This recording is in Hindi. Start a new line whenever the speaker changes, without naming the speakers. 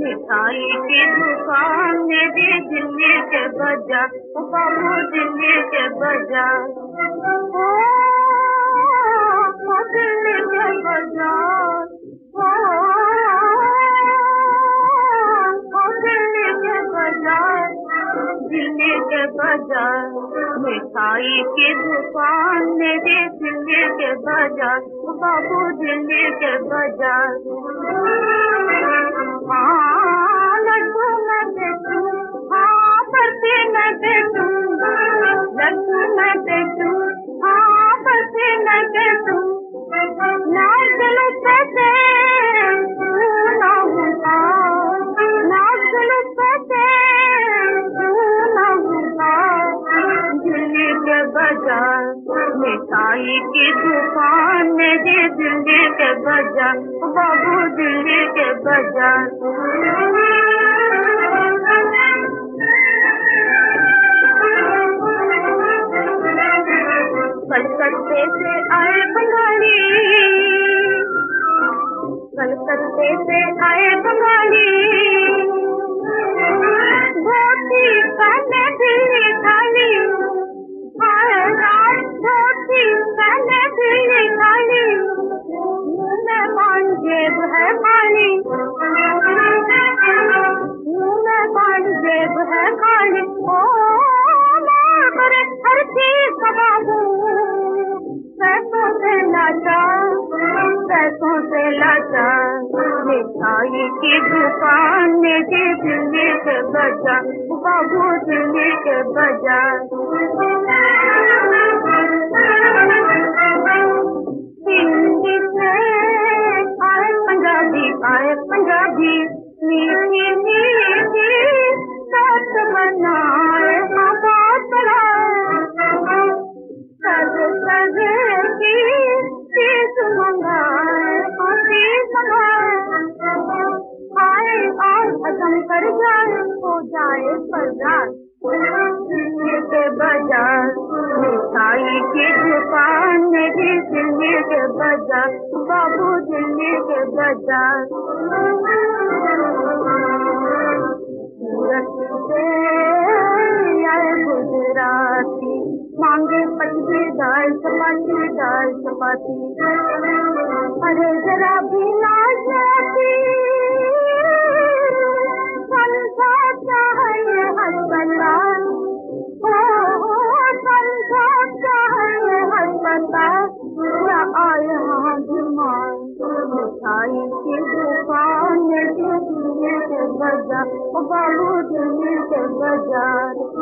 मिठाई की दुकान मेरे दिल्ली के बाजार, बाबू दिल्ली के बाजार, दिल्ली के बाजार, दिल्ली के बाजार, दिल्ली के बाजार, मिठाई की दुकान मेरे दिल्ली के बाजार, बाबू दिल्ली के बाजार। हाँ लड्डू मैं बेचूं, हाँ बर्फी मैं बेचूं, लड्डू मैं बेचूं, हाँ बर्फी मैं बेचूं, ना चलो पैसे ना होता, ना चलो पैसे ना होता, दिल्ली के बाजार, मिठाई की दुकान मेरे दिल्ली के बाजार, बाबू दिल्ली के बाजार। कलकत्ते से आए बंगाली, कलकत्ते से आए बंगाली, धोती पहने दिल्ली खाली, धोती पहने दिल्ली खाली, मुँह में पान जेब है खाली, मुँह में पान जेब है खाली, ओ करे हर चीज बाबू, पैसों से लाचार, पैसों से लाचार, मिठाई की दुकान मेरे दिल्ली के बाजार, बाबू दिल्ली के बाजार। हिंदी से आए पंजाबी, मीठी मीठी बात बनाए, बात बनाए, सज सज की चीज मंगाए, चीज मंगाए, आए और खत्म कर जाए, हो जाए बाजार, दिल्ली के बाजार, मिठाई की दुकान मेरी दिल्ली के बाजार, बाबू दिल्ली के बाजार। सूरत से आए गुजराती, मांगे पतली दाल चपाती, दाल चपाती, अरे जरा भी ना जाती, संसा चाहिए अस्पताल, संसा चाहिए अस्पताल, क्या आए हाँ बीमार, मिठाई की दुकान दिल्ली के बाजार, बाबू दिल्ली के बाजार।